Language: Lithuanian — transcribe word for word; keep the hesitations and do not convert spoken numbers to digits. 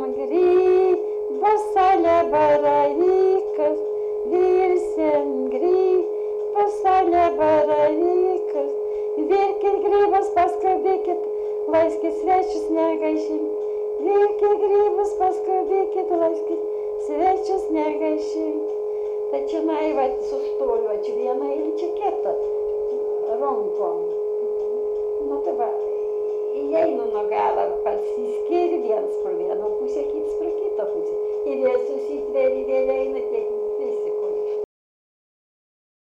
grybas, ale baravykas, virsim grybas, ale baravykas. Virkit grybas, paskubėkit, laiskit svečius negaišim. Virkit grybas, paskubėkit, laiskit svečius negaišim. Tai čia naivat sustoju, čia viena ir čia kita rankom. Nu tai va, įeinu nuo galą, pasiskiri viens pro vieną pusę, kitas pro kitą pusę. Ir jie susitveri, vėl eina tiek